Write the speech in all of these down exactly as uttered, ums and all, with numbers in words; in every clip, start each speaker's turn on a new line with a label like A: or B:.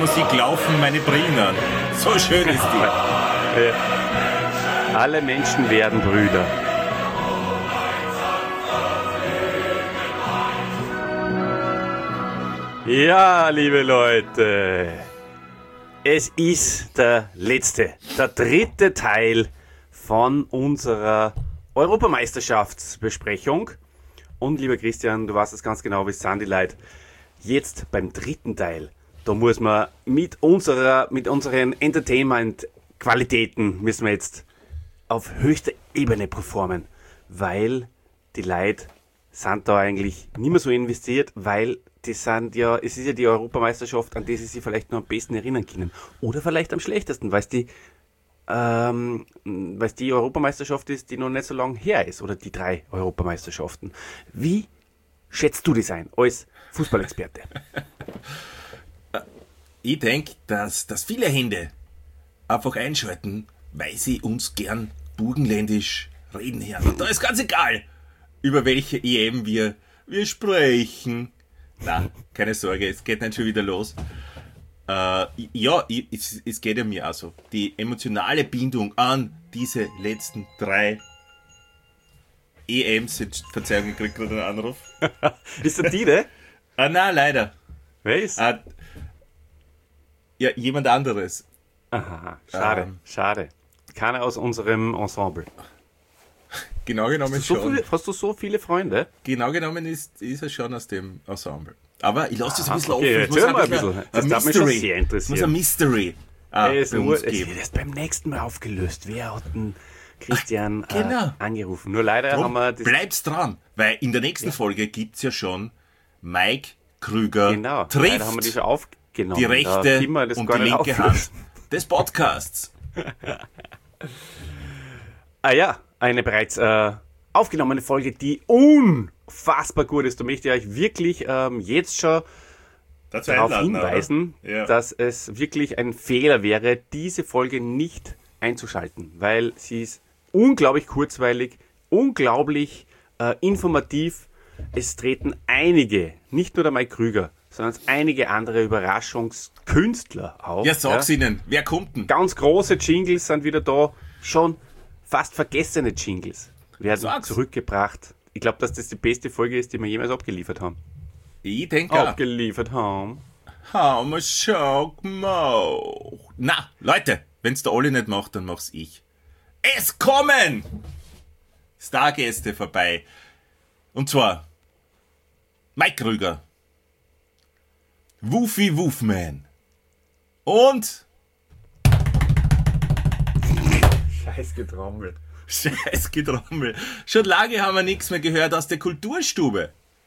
A: Musik laufen meine Brillen an. So schön ist die.
B: Ja. Alle Menschen werden Brüder. Ja, liebe Leute, es ist der letzte, der dritte Teil von unserer Europameisterschaftsbesprechung. Und lieber Christian, du weißt es ganz genau, wie es sind die Leute. Jetzt beim dritten Teil, da muss man mit unserer, mit unseren Entertainment-Qualitäten müssen wir jetzt auf höchster Ebene performen, weil die Leute sind da eigentlich nicht mehr so investiert, weil die sind ja, es ist ja die Europameisterschaft, an die sie sich vielleicht noch am besten erinnern können. Oder vielleicht am schlechtesten, weil es die, ähm, weil es die Europameisterschaft ist, die noch nicht so lange her ist. Oder die drei Europameisterschaften. Wie schätzt du das ein, als Fußballexperte?
A: Ich denke, dass, dass viele Hände einfach einschalten, weil sie uns gern burgenländisch reden hören. Und da ist ganz egal, über welche E M wir, wir sprechen. Na, keine Sorge, es geht nicht schon wieder los. Äh, ja, es, es geht ja mir auch so. Die emotionale Bindung an diese letzten drei E Ms, Verzeihung, ich krieg gerade einen Anruf.
B: Ist das die, ne?
A: Ah, nein, leider.
B: Wer ist?
A: Ah, ja, jemand anderes.
B: Aha, schade,
A: ähm,
B: schade. Keiner aus unserem Ensemble.
A: Genau genommen
B: Hast du, so
A: schon.
B: viele, hast du so viele Freunde?
A: Genau genommen ist, ist er schon aus dem Ensemble. Aber ich lasse das ein bisschen
B: okay,
A: offen. Es muss
B: mal ein
A: bisschen
B: bisschen.
A: ein
B: Das darf mich schon
A: Mystery.
B: sehr
A: Es muss
B: interessieren.
A: ein Mystery ah,
B: Es,
A: bei
B: nur,
A: uns
B: es
A: geben.
B: wird erst beim nächsten Mal aufgelöst. Wer hat den Christian
A: Ach, genau.
B: äh, angerufen? Nur leider
A: Drum
B: haben wir das...
A: bleibt's dran, weil in der nächsten
B: Ja.
A: Folge gibt's ja schon Mike Krüger
B: Genau,
A: trifft
B: leider haben wir die schon aufgenommen.
A: die rechte
B: Da können wir das
A: und
B: gar
A: die
B: nicht
A: linke
B: auflösen.
A: Hand des Podcasts.
B: Ah ja, eine bereits äh, aufgenommene Folge, die unfassbar gut ist. Da möchte ich euch wirklich ähm, jetzt schon
A: Dazu
B: darauf
A: einladen,
B: hinweisen,
A: oder? Ja.
B: dass es wirklich ein Fehler wäre, diese Folge nicht einzuschalten, weil sie ist unglaublich kurzweilig, unglaublich äh, informativ. Es treten einige, nicht nur der Mike Krüger, sondern einige andere Überraschungskünstler auf.
A: Ja, sag's ihnen. Wer kommt denn?
B: Ganz große Jingles sind wieder da, schon fast vergessene Jingles werden
A: Sag's.
B: zurückgebracht. Ich glaube, dass das die beste Folge ist, die wir jemals abgeliefert haben.
A: Ich denke auch.
B: Abgeliefert haben.
A: How much shock mo. Na, Leute, wenn's der Olli nicht macht, dann mach's ich. Es kommen Stargäste vorbei. Und zwar Mike Krüger, Woofy Woofman und
B: Scheiß getrommelt.
A: Scheiß Getrommel. Schon lange haben wir nichts mehr gehört aus der Kulturstube.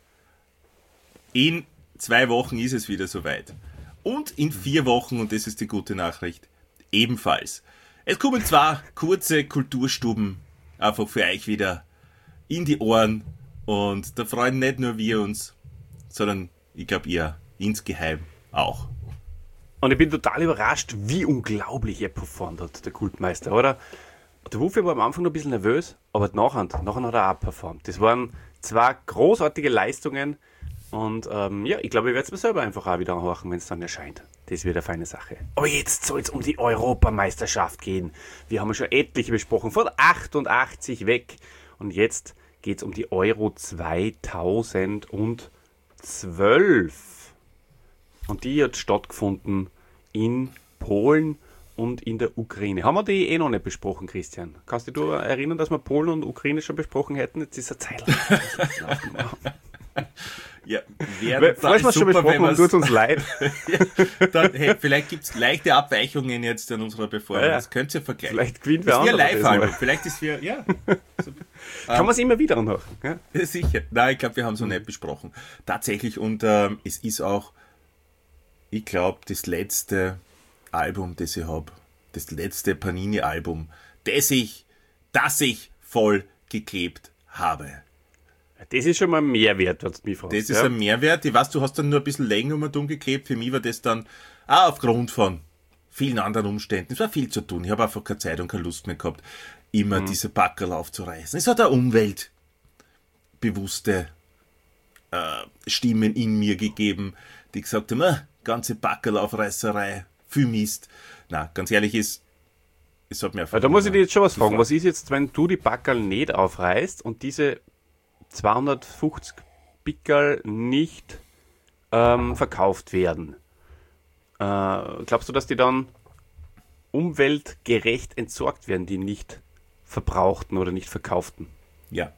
A: In zwei Wochen ist es wieder soweit. Und in vier Wochen, und das ist die gute Nachricht, ebenfalls. Es kommen zwar kurze Kulturstuben einfach für euch wieder in die Ohren. Und da freuen nicht nur wir uns, sondern ich glaube ihr insgeheim auch.
B: Und ich bin total überrascht, wie unglaublich er performt hat, der Kultmeister, oder? Der Wuffi war am Anfang noch ein bisschen nervös, aber nachher, nachher hat er auch performt. Das waren zwei großartige Leistungen und ähm, ja, ich glaube, ich werde es mir selber einfach auch wieder anhören, wenn es dann erscheint. Das wird eine feine Sache. Aber jetzt soll es um die Europameisterschaft gehen. Wir haben schon etliche besprochen, von achtundachtzig weg und jetzt geht es um die Euro zweitausendzwölf. Und die hat stattgefunden in Polen und in der Ukraine. Haben wir die eh noch nicht besprochen, Christian? Kannst du dich erinnern, dass wir Polen und Ukraine schon besprochen hätten? Jetzt ist eine Zeit lang.
A: Ja,
B: Falls wir es schon besprochen haben, tut uns leid.
A: ja, dann, hey, vielleicht gibt es leichte Abweichungen jetzt in unserer Performance.
B: Ja, ja.
A: Könnt ihr vergleichen.
B: Vielleicht gewinnt
A: das
B: wer
A: ist
B: anderer
A: live
B: das
A: halt.
B: mal.
A: Vielleicht ist wir, ja. So,
B: Kann man es immer wieder anhören. Ja?
A: ja, sicher. Nein, ich glaube, wir haben es noch nicht besprochen. Tatsächlich, und ähm, es ist auch, ich glaube, das letzte Album, das ich habe, das letzte Panini-Album, das ich, das ich voll geklebt habe.
B: Das ist schon mal ein Mehrwert, was du mich fragst.
A: Das ist
B: ja?
A: ein Mehrwert. Ich weiß, du hast dann nur ein bisschen länger um und um geklebt. Für mich war das dann auch aufgrund von vielen anderen Umständen. Es war viel zu tun. Ich habe einfach keine Zeit und keine Lust mehr gehabt, immer mhm. diese Packerl aufzureißen. Es hat eine umweltbewusste äh, Stimmen in mir gegeben, die gesagt haben, ah, ganze Backerlaufreißerei, viel Mist. Na, ganz ehrlich ist, es hat mir einfach...
B: Ja, da muss ich dir jetzt schon was fragen.
A: Frage.
B: Was ist jetzt, wenn du die Backerl nicht aufreißt und diese zweihundertfünfzig Pickerl nicht ähm, verkauft werden? Äh, glaubst du, dass die dann umweltgerecht entsorgt werden, die nicht verbrauchten oder nicht verkauften?
A: Ja.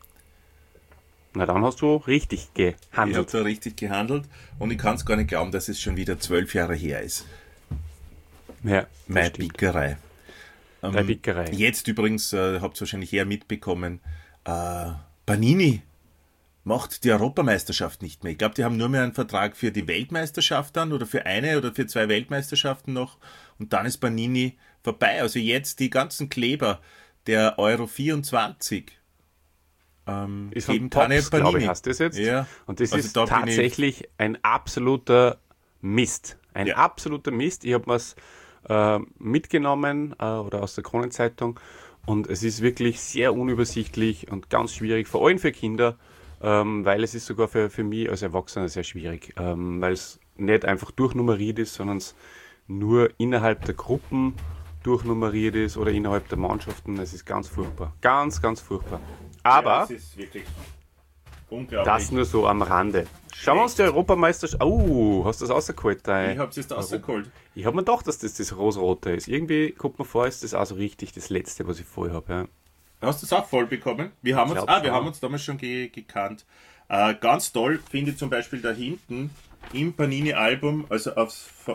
B: Na, dann hast du richtig
A: Ich habe
B: gehandelt.
A: da richtig gehandelt und ich kann es gar nicht glauben, dass es schon wieder zwölf Jahre her ist.
B: Ja, das
A: Meine
B: stimmt.
A: Bickerei.
B: Deine Bickerei.
A: Jetzt übrigens, äh, habt ihr wahrscheinlich eher mitbekommen, äh, Panini macht die Europameisterschaft nicht mehr. Ich glaube, die haben nur mehr einen Vertrag für die Weltmeisterschaft dann oder für eine oder für zwei Weltmeisterschaften noch und dann ist Panini vorbei. Also jetzt die ganzen Kleber der Euro vierundzwanzig ähm,
B: Ist
A: geben
B: von
A: keine
B: Tops, glaube
A: Panini.
B: ich, hast du das jetzt?
A: Ja.
B: Und das
A: Also
B: ist
A: da bin ich-
B: tatsächlich ein absoluter Mist. Ein
A: Ja.
B: absoluter Mist. Ich habe was äh, mitgenommen äh, oder aus der Kronenzeitung und es ist wirklich sehr unübersichtlich und ganz schwierig, vor allem für Kinder, ähm, weil es ist sogar für, für mich als Erwachsener sehr schwierig, ähm, weil es nicht einfach durchnummeriert ist, sondern es nur innerhalb der Gruppen durchnummeriert ist oder innerhalb der Mannschaften. Es ist ganz furchtbar. Ganz, ganz furchtbar. Aber
A: Ja, das ist wirklich unglaublich.
B: das nur so am Rande. Schauen wir uns die Europameisterschaft... Oh, hast du das rausgeholt?
A: ich
B: Dein...
A: habe es jetzt rausgeholt.
B: Ich habe mir gedacht, dass das das Rosrote ist. Irgendwie kommt mir vor, ist das auch so richtig das Letzte, was ich vorher habe. Ja.
A: Hast du es auch voll bekommen? Wir haben,
B: Ich
A: uns,
B: glaub
A: ah, wir
B: schon.
A: haben uns damals schon ge gekannt. Äh, ganz toll finde ich zum Beispiel da hinten im Panini-Album, also aufs, äh,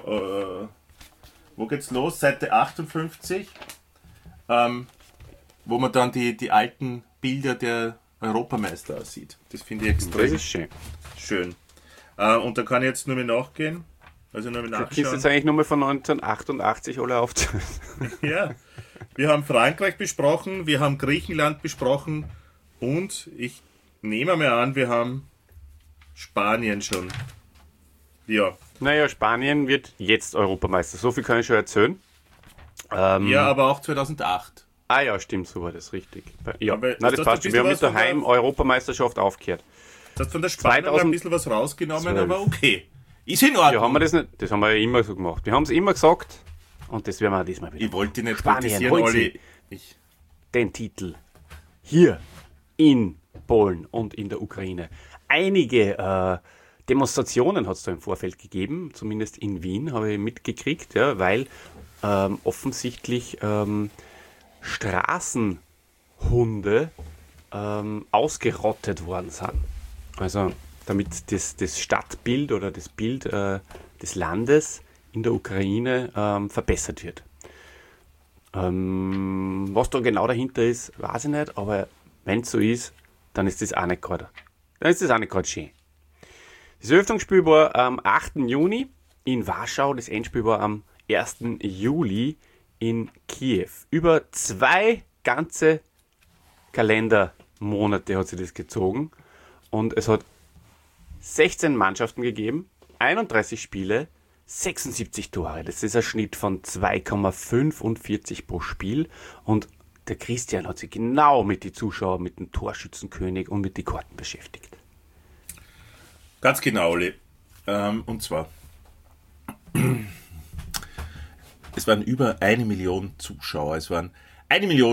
A: wo geht's los? Seite achtundfünfzig, ähm, wo man dann die, die alten Bilder der Europameister sieht. Das finde ich
B: Das
A: extrem
B: ist schön.
A: schön. Äh, und da kann ich jetzt nur mehr nachgehen. Also nur mehr
B: Du kannst
A: nachschauen.
B: jetzt eigentlich nur mal von neunzehnhundertachtundachtzig alle aufzählen.
A: Ja, wir haben Frankreich besprochen, wir haben Griechenland besprochen und ich nehme mal an, wir haben Spanien schon. Ja,
B: Naja, Spanien wird jetzt Europameister. So viel kann ich schon erzählen. Ähm,
A: ja, aber auch zweitausendacht.
B: Ah ja, stimmt, so war das richtig. Ja,
A: Aber
B: nein,
A: ist
B: das
A: das
B: passt
A: ein
B: schon. Wir haben
A: bisschen
B: mit
A: was
B: der
A: von der-
B: Heim-Europameisterschaft aufgehört.
A: Du hast von der Spanier ein
B: zweitausend
A: bisschen was rausgenommen,
B: zwölf.
A: aber okay. Ist in Ordnung.
B: Ja, haben wir das nicht? Das haben wir ja immer so gemacht. Wir haben es immer gesagt und das werden wir auch diesmal wieder.
A: Ich wollte dich nicht
B: Spanien,
A: kritisieren,
B: holt
A: Olli.
B: sie.
A: Ich,
B: Den Titel hier in Polen und in der Ukraine. Einige äh, Demonstrationen hat es da im Vorfeld gegeben, zumindest in Wien habe ich mitgekriegt, ja, weil ähm, offensichtlich ähm, Straßenhunde ähm, ausgerottet worden sind. Also damit das, das Stadtbild oder das Bild äh, des Landes in der Ukraine ähm, verbessert wird. Ähm, was da genau dahinter ist, weiß ich nicht, aber wenn es so ist, dann ist das auch nicht gerade, dann ist das auch nicht gerade schön. Das Eröffnungsspiel war am achten Juni in Warschau, das Endspiel war am ersten Juli in Kiew. Über zwei ganze Kalendermonate hat sich das gezogen und es hat sechzehn Mannschaften gegeben, einunddreißig Spiele, sechsundsiebzig Tore. Das ist ein Schnitt von zwei Komma fünfundvierzig pro Spiel und der Christian hat sich genau mit den Zuschauern, mit dem Torschützenkönig und mit den Karten beschäftigt.
A: ganz genau, Olli. Ähm, und zwar, es waren über eine Million Zuschauer. Es waren eine Million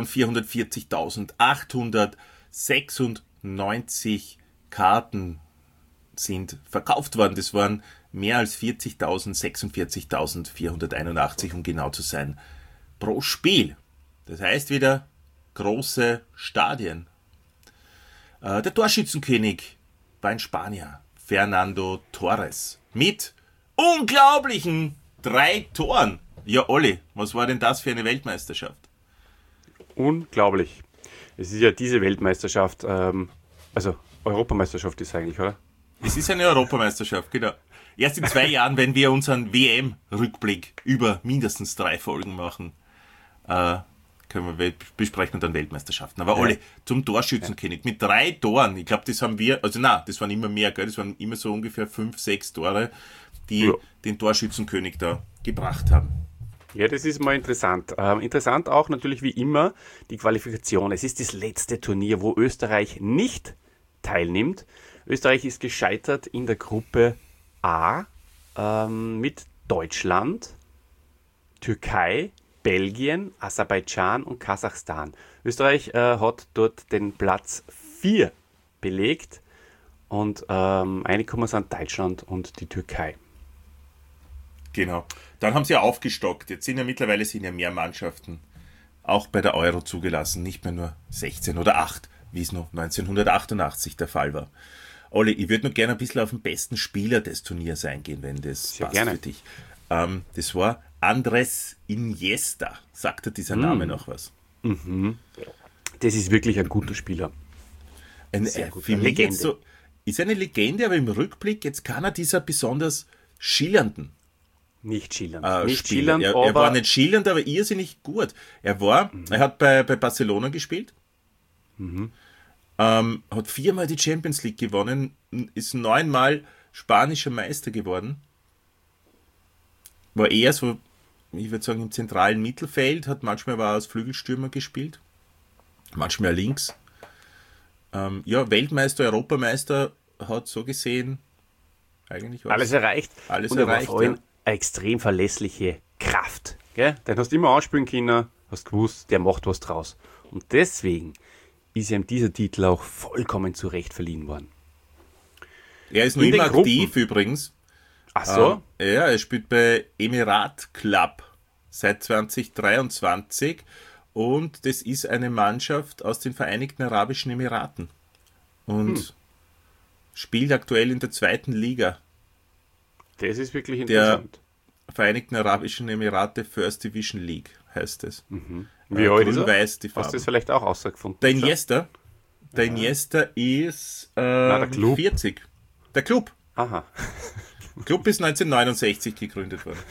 A: vierhundertvierzigtausendachthundertsechsundneunzig Karten sind verkauft worden. Das waren mehr als vierzigtausend, sechsundvierzigtausendvierhunderteinundachtzig, um genau zu sein, pro Spiel. Das heißt wieder große Stadien. Äh, der Torschützenkönig war ein Spanier, Fernando Torres, mit unglaublichen drei Toren. Ja, Olli, was war denn das für eine Weltmeisterschaft?
B: Unglaublich. Es ist ja diese Weltmeisterschaft, ähm, also Europameisterschaft ist es eigentlich, oder?
A: Es ist eine Europameisterschaft, genau. Erst in zwei Jahren, wenn wir unseren W M-Rückblick über mindestens drei Folgen machen, äh, können wir besprechen dann Weltmeisterschaften. Aber
B: Ja.
A: Olli, zum Torschützenkönig mit drei Toren. Ich glaube, das haben wir, also na, das waren immer mehr, gell? Das waren immer so ungefähr fünf, sechs Tore, die
B: Ja.
A: den Torschützenkönig da gebracht haben.
B: Ja, das ist mal interessant. Ähm, interessant auch natürlich wie immer die Qualifikation. Es ist das letzte Turnier, wo Österreich nicht teilnimmt. Österreich ist gescheitert in der Gruppe A ähm, mit Deutschland, Türkei, Belgien, Aserbaidschan und Kasachstan. Österreich äh, hat dort den Platz vier belegt und ähm, reingekommen sind Deutschland und die Türkei.
A: Genau. Dann haben sie ja aufgestockt. Jetzt sind ja mittlerweile sind ja mehr Mannschaften auch bei der Euro zugelassen. Nicht mehr nur sechzehn oder acht, wie es noch neunzehnhundertachtundachtzig der Fall war. Olli, ich würde noch gerne ein bisschen auf den besten Spieler des Turniers eingehen, wenn das
B: Sehr
A: passt
B: gerne.
A: für dich. Ähm, das war Andres Iniesta. Sagt dir dieser
B: Mm.
A: Name noch was?
B: Das ist wirklich ein guter Spieler.
A: Ein,
B: Sehr
A: äh,
B: gut.
A: für
B: Eine
A: mich
B: Legende.
A: jetzt so, ist eine Legende, aber im Rückblick jetzt keiner dieser besonders schillernden
B: Nicht schillernd.
A: äh,
B: nicht
A: Spieler.
B: schillernd,
A: Er,
B: aber
A: er war nicht schillernd, aber irrsinnig gut. Er war,
B: Mhm.
A: er hat bei, bei Barcelona gespielt,
B: Mhm.
A: ähm, hat viermal die Champions League gewonnen, ist neunmal spanischer Meister geworden. War eher so, ich würde sagen, im zentralen Mittelfeld, hat manchmal war er als Flügelstürmer gespielt, manchmal links. Ähm, ja, Weltmeister, Europameister, hat so gesehen eigentlich was.
B: alles erreicht.
A: Alles
B: und er
A: erreicht,
B: war vor allem
A: ja.
B: eine extrem verlässliche Kraft. Gell? Den hast du immer anspielen können, hast gewusst, der macht was draus. Und deswegen ist ihm dieser Titel auch vollkommen zu Recht verliehen worden.
A: Er ist noch
B: in den
A: immer aktiv
B: Gruppen.
A: übrigens.
B: Ach so?
A: Ähm, ja, er spielt bei Emirat Club seit zwanzig dreiundzwanzig und das ist eine Mannschaft aus den Vereinigten Arabischen Emiraten und
B: Hm.
A: spielt aktuell in der zweiten Liga
B: Das ist wirklich
A: der
B: interessant.
A: Vereinigten Arabischen Emirate First Division League, heißt es.
B: Wie
A: Äh,
B: alt ist er?
A: grün-weiß die
B: Hast du
A: Farben.
B: das vielleicht auch rausgefunden?
A: Der Iniesta, der Iniesta ist
B: der
A: ähm,
B: Club.
A: vierzig. Der Club.
B: Aha.
A: Club ist neunzehnhundertneunundsechzig gegründet worden.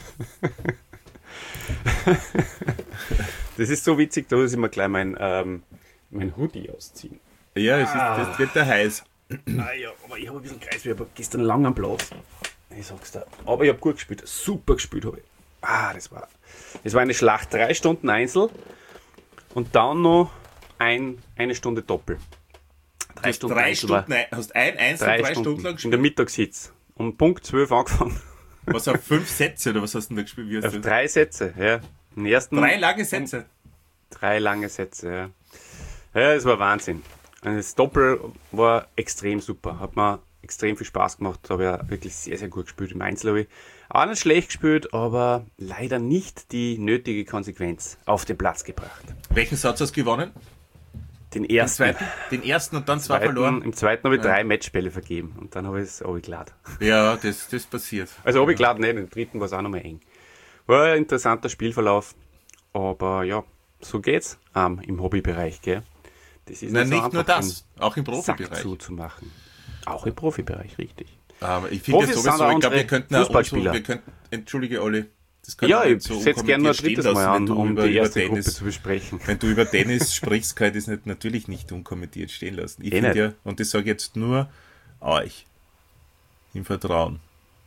B: Das ist so witzig, da muss ich mir gleich mein, ähm, mein Hoodie ausziehen.
A: Ja, es ist, das wird der heiß.
B: Ah ja, aber ich habe ein bisschen Kreis, ich habe gestern lang am Platz. Ich sag's dir. Aber ich habe gut gespielt, super gespielt habe ich. Ah, das war, das war eine Schlacht, drei Stunden Einzel und dann noch ein, eine Stunde Doppel. Drei
A: Hast drei Stunden, ein- hast ein Einzel
B: drei,
A: drei,
B: Stunden,
A: Stunden lang
B: in
A: gespielt.
B: der Mittagshitze. Um Punkt zwölf angefangen.
A: Was auf fünf Sätze oder was hast du denn da gespielt? Wie hast
B: Auf
A: du
B: drei Sätze, ja. Den ersten,
A: drei lange Sätze.
B: drei lange Sätze, ja. Ja, das war Wahnsinn. Und das Doppel war extrem super. Hat mir extrem viel Spaß gemacht. Habe ja wirklich sehr, sehr gut gespielt im Einzel. Habe ich auch nicht schlecht gespielt, aber leider nicht die nötige Konsequenz auf den Platz gebracht.
A: Welchen Satz hast du gewonnen?
B: Den
A: Den
B: ersten,
A: zweiten, den ersten und dann zwei
B: zweiten
A: verloren.
B: im zweiten habe ich
A: Ja.
B: drei Matchbälle vergeben und dann habe ich es runtergeladen.
A: Ja, das, das passiert.
B: Also runtergeladen nicht, im dritten war es auch nochmal eng. War ein interessanter Spielverlauf, aber ja, so geht's ähm, im Hobbybereich, gell? Das ist
A: Nein,
B: so
A: nicht nur
B: einfach,
A: das, auch im
B: den
A: Profibereich.
B: Sack zuzumachen. Auch im Profibereich, richtig.
A: Aber ich finde ja
B: Profis sind
A: sowieso,
B: auch
A: ich glaube, wir
B: unsere
A: könnten auch
B: Fußballspieler.
A: unsere, wir könnten, entschuldige Olli, das kann
B: Ja,
A: man
B: ich
A: nicht so
B: setze gerne noch ein
A: unkommentiert stehen
B: drittes
A: lassen,
B: Mal
A: wenn
B: an,
A: du
B: um
A: über,
B: die
A: über
B: erste Gruppe
A: Tennis,
B: zu besprechen.
A: wenn du über Tennis sprichst, kann ich das nicht, natürlich nicht unkommentiert stehen lassen. Ich
B: Eh
A: finde
B: nicht.
A: ja, und das sage ich jetzt nur euch, im Vertrauen,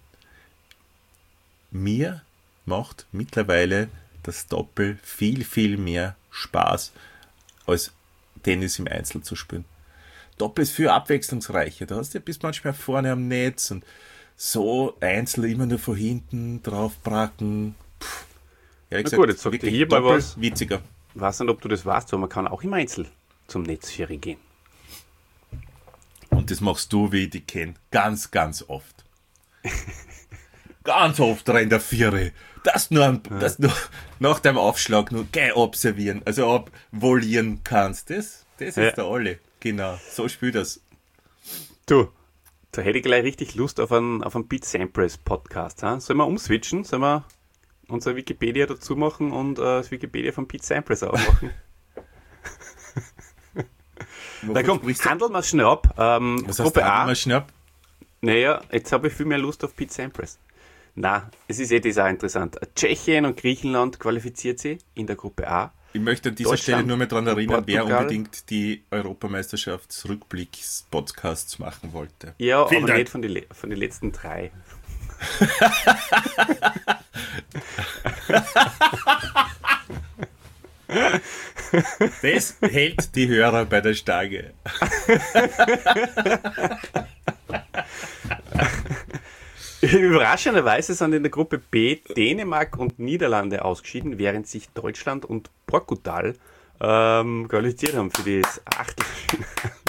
A: mir macht mittlerweile das Doppel viel, viel mehr Spaß, als Tennis im Einzel zu spielen. Doppel ist viel abwechslungsreicher. Da hast du ja bis manchmal vorne am Netz und so Einzel immer nur von hinten draufbracken. Puh. Ja,
B: Na gut, jetzt sagt ihr hier mal
A: Doppel
B: was.
A: witziger.
B: Ich weiß nicht, ob du das weißt, aber man kann auch im Einzel zum Netzferie gehen.
A: Und das machst du, wie ich dich kenne, ganz, ganz oft. Ganz oft rein der Viere. Das nur, am- das nur nach deinem Aufschlag nur gleich observieren, also abvolieren kannst. Das, das ist
B: Ja.
A: der Olle. Genau, so spielt das.
B: Du, da hätte ich gleich richtig Lust auf einen, auf einen Pete Sampras Podcast. Ha? Sollen wir umswitchen? Sollen wir unser Wikipedia dazu machen und äh, das Wikipedia von Pete Sampras aufmachen? Na
A: Wovon
B: komm,
A: sprichst du?
B: handeln wir schnell ab. Ähm,
A: Was heißt
B: Gruppe
A: da?
B: A.
A: Mal schnapp.
B: Naja, jetzt habe ich viel mehr Lust auf Pete Sampras. Na, es ist eh das auch interessant. Tschechien und Griechenland qualifiziert sie in der Gruppe A.
A: Ich möchte an dieser
B: Deutschland
A: Stelle nur mehr daran erinnern, wer
B: Portugal.
A: unbedingt die Europameisterschaftsrückblicks-Podcasts machen wollte.
B: Ja,
A: Vielen
B: aber
A: Dank.
B: nicht von den von den letzten drei.
A: Das hält die Hörer bei der
B: Überraschenderweise sind in der Gruppe B Dänemark und Niederlande ausgeschieden, während sich Deutschland und Portugal ähm, qualifiziert haben für das Achtelfinale.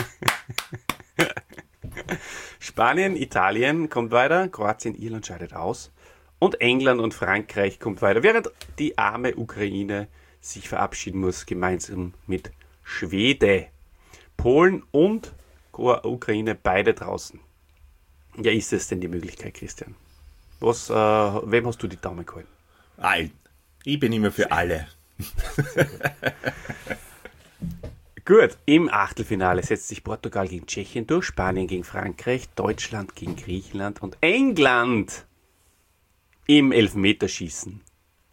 B: Spanien, Italien kommt weiter, Kroatien, Irland scheidet aus und England und Frankreich kommt weiter, während die arme Ukraine sich verabschieden muss, gemeinsam mit Schweden. Polen und Ukraine beide draußen. Ja, ist es denn die Möglichkeit, Christian? Was, äh, wem hast du die Daumen gehalten?
A: Allen. Ich bin immer für alle.
B: Gut, im Achtelfinale setzt sich Portugal gegen Tschechien durch, Spanien gegen Frankreich, Deutschland gegen Griechenland und England im Elfmeterschießen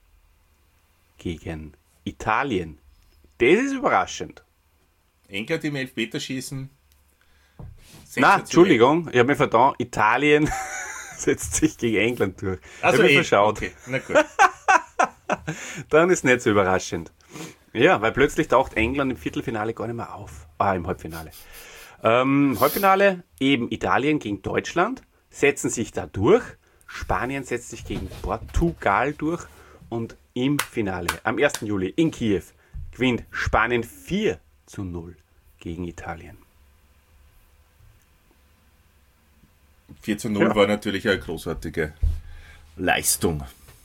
B: gegen Italien. Das ist überraschend.
A: England im Elfmeterschießen.
B: Na, Entschuldigung, ich habe mir verdammt, Italien setzt sich gegen England durch.
A: Also
B: ich habe
A: eh,
B: mir verschaut.
A: okay. Na gut.
B: Dann ist nicht so überraschend. Ja, weil plötzlich taucht England im Viertelfinale gar nicht mehr auf. Ah, im Halbfinale. Ähm, Halbfinale eben Italien gegen Deutschland, setzen sich da durch. Spanien setzt sich gegen Portugal durch. Und im Finale, am ersten Juli in Kiew, gewinnt Spanien vier zu null gegen Italien.
A: vier zu null
B: Ja.
A: war natürlich eine großartige Leistung.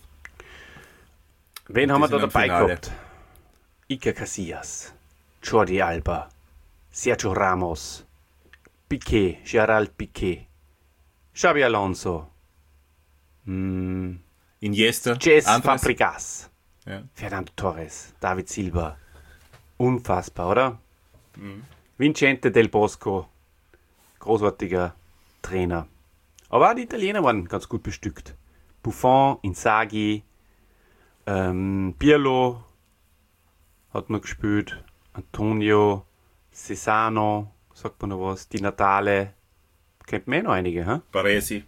B: Wen
A: Und
B: haben wir
A: die
B: da
A: sind am
B: dabei
A: Finale.
B: gehabt? Iker Casillas, Jordi Alba, Sergio Ramos, Piqué, Gerald Piqué, Xabi Alonso, mm,
A: Iniesta,
B: Jess
A: Andres.
B: Fabregas,
A: Ja.
B: Fernando Torres, David Silva. Unfassbar, oder? Vincente Del Bosco, großartiger Trainer. Aber auch die Italiener waren ganz gut bestückt. Buffon, Inzaghi, ähm, Pirlo hat noch gespielt, Antonio, Cesano, sagt man noch was, Di Natale, kennt man eh noch einige, hä?
A: Baresi.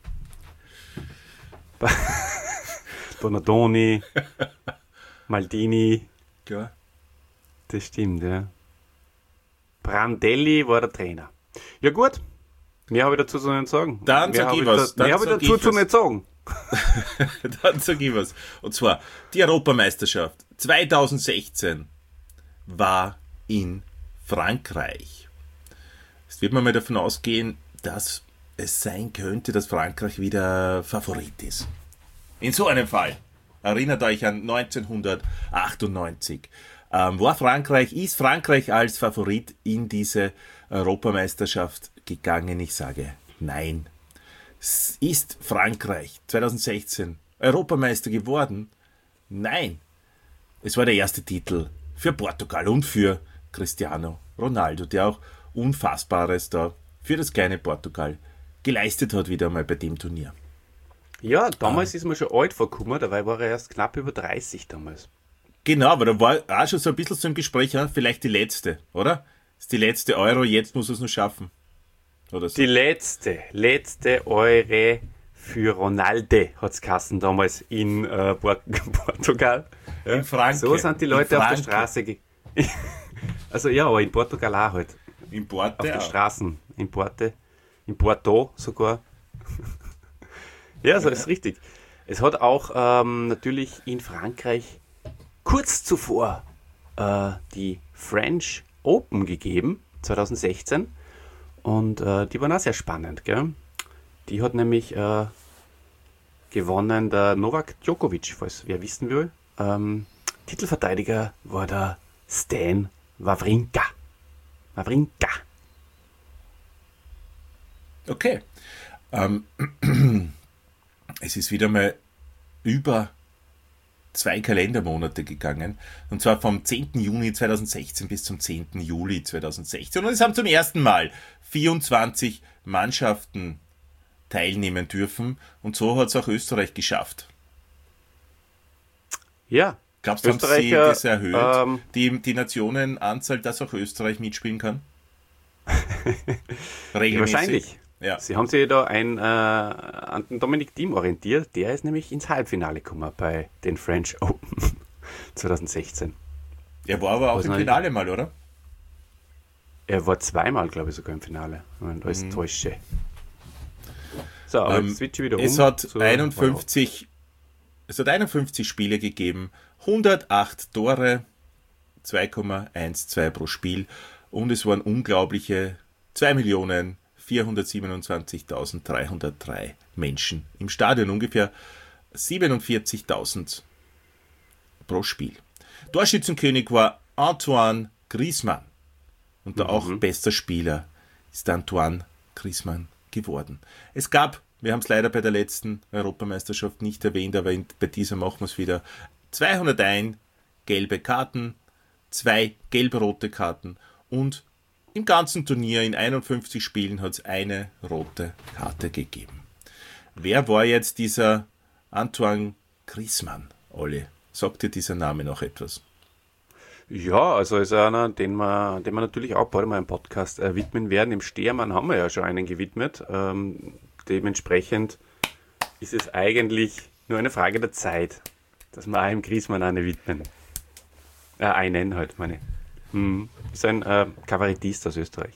B: Donatoni, Maldini,
A: Klar.
B: das stimmt, ja. Brandelli war der Trainer. Ja gut, mehr habe ich dazu so nicht sagen.
A: Dann
B: mehr
A: sag
B: habe
A: ich was,
B: Da,
A: dann
B: mehr habe ich
A: sag
B: dazu
A: ich
B: zu
A: was.
B: nicht sagen.
A: Dann sag ich was. Und zwar, die Europameisterschaft zweitausendsechzehn war in Frankreich. Jetzt wird man mal davon ausgehen, dass es sein könnte, dass Frankreich wieder Favorit ist. In so einem Fall, erinnert euch an neunzehnhundertachtundneunzig, ähm, war Frankreich, ist Frankreich als Favorit in diese Europameisterschaft gegangen? Ich sage nein. S- Ist Frankreich zweitausendsechzehn Europameister geworden? Nein. Es war der erste Titel für Portugal und für Cristiano Ronaldo, der auch Unfassbares da für das kleine Portugal geleistet hat, wieder mal bei dem Turnier.
B: Ja, damals ist man schon alt vorgekommen, dabei war er erst knapp über dreißig damals.
A: Genau, aber da war auch schon so ein bisschen so im Gespräch, ja, vielleicht die letzte, oder? Das ist die letzte Euro, jetzt muss er es noch schaffen. Oder so.
B: Die letzte, letzte Eure für Ronaldo hat es geheißen damals in äh, Port Portugal. Ja.
A: In Franken.
B: So sind die Leute
A: In
B: auf der
A: Franken.
B: Straße. Ge also ja, aber in Portugal auch halt.
A: Im
B: Auf
A: Porte
B: den
A: auch.
B: Straßen. In Porte. In Porto sogar. Ja, so ist richtig. Es hat auch ähm, natürlich in Frankreich kurz zuvor äh, die French Open gegeben, zweitausendsechzehn. Und äh, die waren auch sehr spannend. Gell? Die hat nämlich äh, gewonnen der Novak Djokovic, falls wer wissen will. Ähm, Titelverteidiger war der Stan Wawrinka. Wawrinka.
A: Okay. Ähm, es ist wieder mal über zwei Kalendermonate gegangen. Und zwar vom zehnten Juni zweitausendsechzehn bis zum zehnten Juli zweitausendsechzehn. Und es haben zum ersten Mal vierundzwanzig Mannschaften teilnehmen dürfen. Und so hat es auch Österreich geschafft.
B: Ja.
A: Glaubst du, haben sie
B: Österreicher,
A: das erhöht,
B: ähm,
A: die, die Nationenanzahl, dass auch Österreich mitspielen kann? Regelmäßig.
B: Wahrscheinlich.
A: Ja.
B: Sie haben sich da ein, äh, an den Dominik Thiem orientiert. Der ist nämlich ins Halbfinale gekommen bei den French Open zweitausendsechzehn.
A: Er war aber auch
B: Was
A: im
B: noch nicht?
A: Finale mal, oder?
B: Er war zweimal, glaube ich, sogar im Finale. Wenn man alles
A: Mhm.
B: täusche. So, aber
A: Ähm,
B: jetzt switche ich wieder um.
A: es hat
B: zu-
A: einundfünfzig, es hat einundfünfzig Spiele gegeben, hundertacht Tore, zwei Komma zwölf pro Spiel und es waren unglaubliche zwei Millionen vierhundertsiebenundzwanzigtausenddreihundertdrei Menschen im Stadion, ungefähr siebenundvierzigtausend pro Spiel. Torschützenkönig war Antoine Griezmann und der
B: Mhm.
A: auch bester Spieler ist Antoine Griezmann geworden. Es gab, wir haben es leider bei der letzten Europameisterschaft nicht erwähnt, aber in, bei dieser machen wir es wieder, zweihunderteins gelbe Karten, zwei gelb-rote Karten und im ganzen Turnier in einundfünfzig Spielen hat es eine rote Karte gegeben. Wer war jetzt dieser Antoine Griezmann, Olli? Sagt dir dieser Name noch etwas?
B: Ja, also ist einer, den wir, den wir natürlich auch bald mal im Podcast äh, widmen werden. Im Stehermann haben wir ja schon einen gewidmet. Ähm, dementsprechend ist es eigentlich nur eine Frage der Zeit, dass wir auch im Griezmann eine widmen. Äh, einen halt, meine. Hm. Ist ein äh, Kabarettist aus Österreich.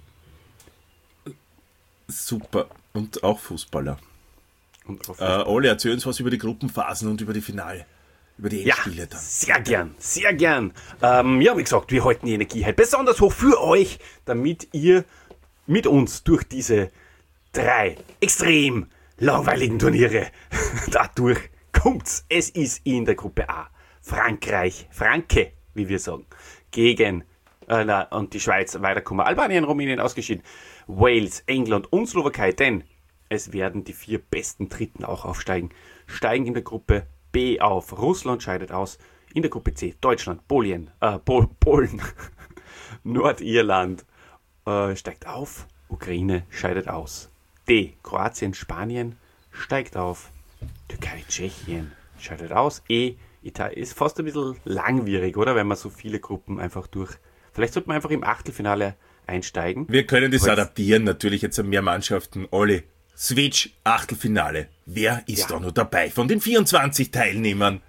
A: Super. Und auch Fußballer.
B: Und auf-
A: Äh, Olli, erzähl uns was über die Gruppenphasen und über die Finale. Über die
B: Ja,
A: Endspiele dann.
B: sehr gern, sehr gern. Ähm, ja, wie gesagt, wir halten die Energie halt besonders hoch für euch, damit ihr mit uns durch diese drei extrem langweiligen Turniere dadurch kommt. Es ist in der Gruppe A Frankreich, Franke, wie wir sagen, gegen äh, na, und die Schweiz weiterkommen. Albanien, Rumänien ausgeschieden. Wales, England und Slowakei, denn es werden die vier besten Dritten auch aufsteigen. Steigen in der Gruppe B auf. Russland scheidet aus. In der Gruppe C Deutschland, Polen, äh, Pol Polen, Nordirland äh, steigt auf. Ukraine scheidet aus. D. Kroatien, Spanien steigt auf. Türkei, Tschechien scheidet aus. E. Italien ist fast ein bisschen langwierig, oder? Wenn man so viele Gruppen einfach durch. Vielleicht sollte man einfach im Achtelfinale einsteigen.
A: Wir können das
B: Aber jetzt-
A: adaptieren, natürlich jetzt an mehr Mannschaften. Olli, Switch, Achtelfinale. Wer ist
B: Ja.
A: da noch dabei von den vierundzwanzig Teilnehmern,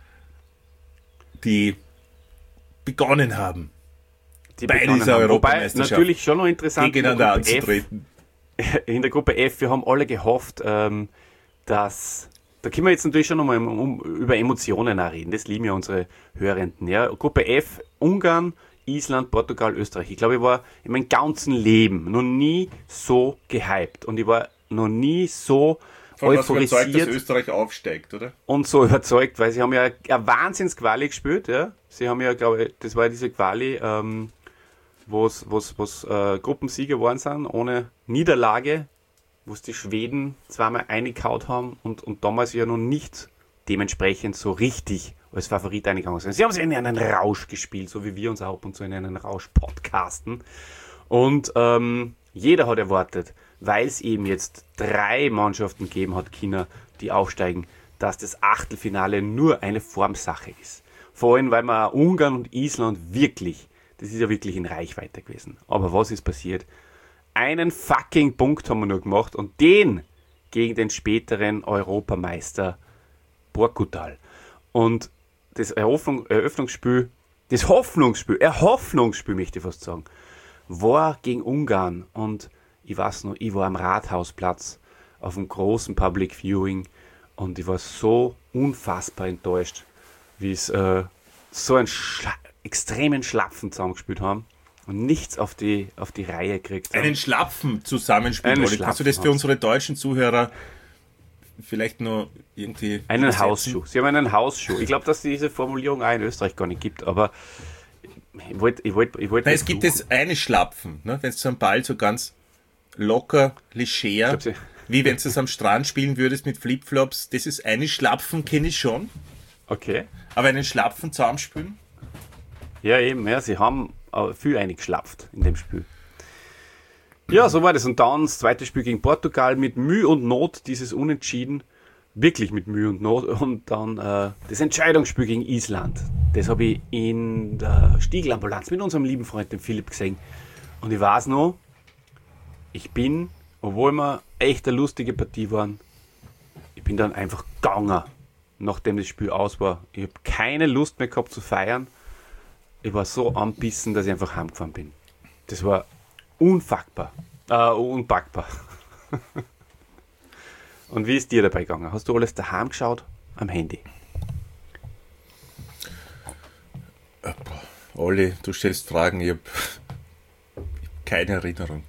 A: die begonnen haben,
B: Die
A: bei
B: begonnen
A: dieser
B: haben. Wobei
A: Europameisterschaft
B: natürlich schon noch interessant in der
A: gegeneinander
B: Gruppe F,
A: anzutreten?
B: in der Gruppe F, wir haben alle gehofft, ähm, dass, da können wir jetzt natürlich schon nochmal um, um, über Emotionen auch reden, das lieben ja unsere Hörenden. Ja. Gruppe F, Ungarn, Island, Portugal, Österreich. Ich glaube, ich war in meinem ganzen Leben noch nie so gehypt und ich war noch nie so euphorisiert
A: Österreich aufsteigt, oder?
B: und so überzeugt, weil sie haben ja eine Wahnsinns-Quali gespielt, ja. Sie haben ja, glaube ich, das war ja diese Quali, ähm, wo es äh, Gruppensieger geworden sind, ohne Niederlage, wo es die Schweden zweimal eingehaut haben und, und damals ja noch nicht dementsprechend so richtig als Favorit eingegangen sind. Sie haben sich in einen Rausch gespielt, so wie wir uns auch ab und zu in einen Rausch podcasten. Und ähm, jeder hat erwartet, weil es eben jetzt drei Mannschaften gegeben hat, China, die aufsteigen, dass das Achtelfinale nur eine Formsache ist. Vor allem, weil man Ungarn und Island wirklich, das ist ja wirklich in Reichweite gewesen. Aber was ist passiert? Einen fucking Punkt haben wir nur gemacht und den gegen den späteren Europameister Portugal. Und das Eröffnung, Eröffnungsspiel, das Hoffnungsspiel, Erhoffnungsspiel möchte ich fast sagen, war gegen Ungarn und ich weiß noch, ich war am Rathausplatz auf einem großen Public Viewing und ich war so unfassbar enttäuscht, wie es äh, so einen Schla extremen Schlapfen zusammengespielt haben und nichts auf die, auf die Reihe gekriegt haben.
A: Einen schlapfen Zusammenspiel,
B: Einen
A: Olli. Kannst du das für
B: Schlapfen.
A: unsere deutschen Zuhörer vielleicht nur irgendwie...
B: Einen
A: übersetzen?
B: Hausschuh. Sie haben einen Hausschuh. Ich glaube, dass es diese Formulierung auch in Österreich gar nicht gibt, aber ich wollte ich wollt, ich wollt
A: Nein,
B: nicht
A: es gibt
B: suchen.
A: das eine Schlapfen, ne? Wenn du so einen Ball so ganz locker, leger,
B: Ich glaub, sie-
A: wie wenn du es am Strand spielen würdest mit Flipflops, das ist eine Schlapfen, kenne ich schon,
B: Okay.
A: aber einen Schlapfen zusammenspielen?
B: Ja, eben, ja, sie haben äh, viel eingeschlapft in dem Spiel. Ja, so war das. Und dann das zweite Spiel gegen Portugal mit Mühe und Not, dieses Unentschieden. Wirklich mit Mühe und Not. Und dann äh, das Entscheidungsspiel gegen Island. Das habe ich in der Stiegelambulanz mit unserem lieben Freund, dem Philipp, gesehen. Und ich weiß noch, ich bin, obwohl wir echt eine lustige Partie waren, ich bin dann einfach gegangen, nachdem das Spiel aus war. Ich habe keine Lust mehr gehabt zu feiern. Ich war so anbissen, dass ich einfach heimgefahren bin. Das war unfackbar. Äh, unpackbar. Und wie ist dir dabei gegangen? Hast du alles daheim geschaut? Am Handy?
A: Olli, du stellst Fragen, ich habe keine Erinnerung,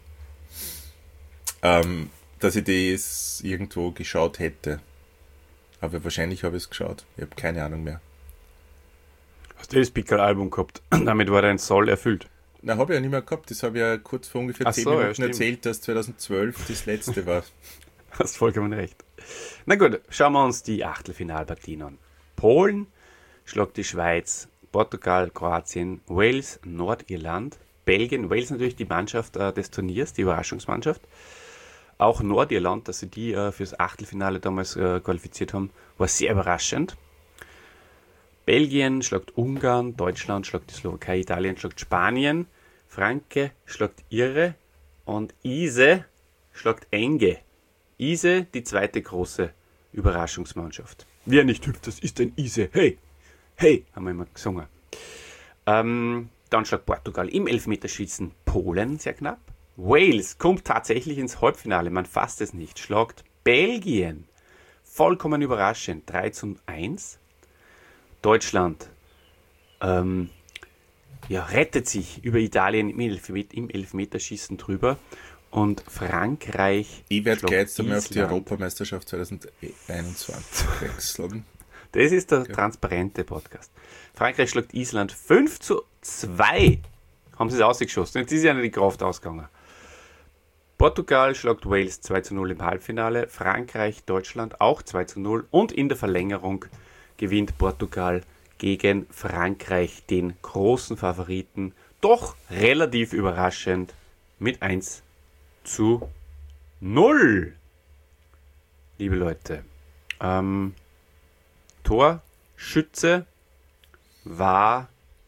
A: ähm, dass ich das irgendwo geschaut hätte. Aber wahrscheinlich habe ich es geschaut. Ich habe keine Ahnung mehr.
B: Hast du das Pickerl-Album gehabt? Damit war dein Soll erfüllt.
A: Na, habe ich ja nicht mehr gehabt. Das habe ich ja kurz vor ungefähr
B: Ach
A: zehn
B: so, ja,
A: Minuten
B: stimmt.
A: erzählt, dass zweitausendzwölf das letzte war.
B: Hast vollkommen recht. Na gut, schauen wir uns die Achtelfinalpartien an. Polen schlägt die Schweiz, Portugal, Kroatien, Wales, Nordirland, Belgien, Wales natürlich die Mannschaft äh, des Turniers, die Überraschungsmannschaft. Auch Nordirland, dass sie die äh, fürs Achtelfinale damals äh, qualifiziert haben, war sehr überraschend. Belgien schlägt Ungarn, Deutschland schlägt die Slowakei, Italien schlägt Spanien, Franke schlägt Irre und Ise schlägt Enge. Ise, die zweite große Überraschungsmannschaft. Wer nicht hüpft, das ist ein Ise. Hey, hey, haben wir immer gesungen. Ähm, dann schlägt Portugal im Elfmeterschießen Polen sehr knapp. Wales kommt tatsächlich ins Halbfinale, man fasst es nicht. Schlägt Belgien, vollkommen überraschend, drei zu eins. Deutschland ähm, ja, rettet sich über Italien im, Elfmet- im Elfmeterschießen drüber. Und Frankreich.
A: Ich werde gleich jetzt einmal auf die
B: Island.
A: Europameisterschaft zwanzig einundzwanzig wechseln.
B: Das ist der transparente Podcast. Frankreich schlägt Island fünf zu zwei. Haben sie es ausgeschossen. Jetzt ist ja nicht die Kraft ausgegangen. Portugal schlägt Wales zwei zu null im Halbfinale. Frankreich, Deutschland auch zwei zu null. Und in der Verlängerung gewinnt Portugal gegen Frankreich, den großen Favoriten. Doch relativ überraschend mit eins zu null. Liebe Leute, ähm, Torschütze war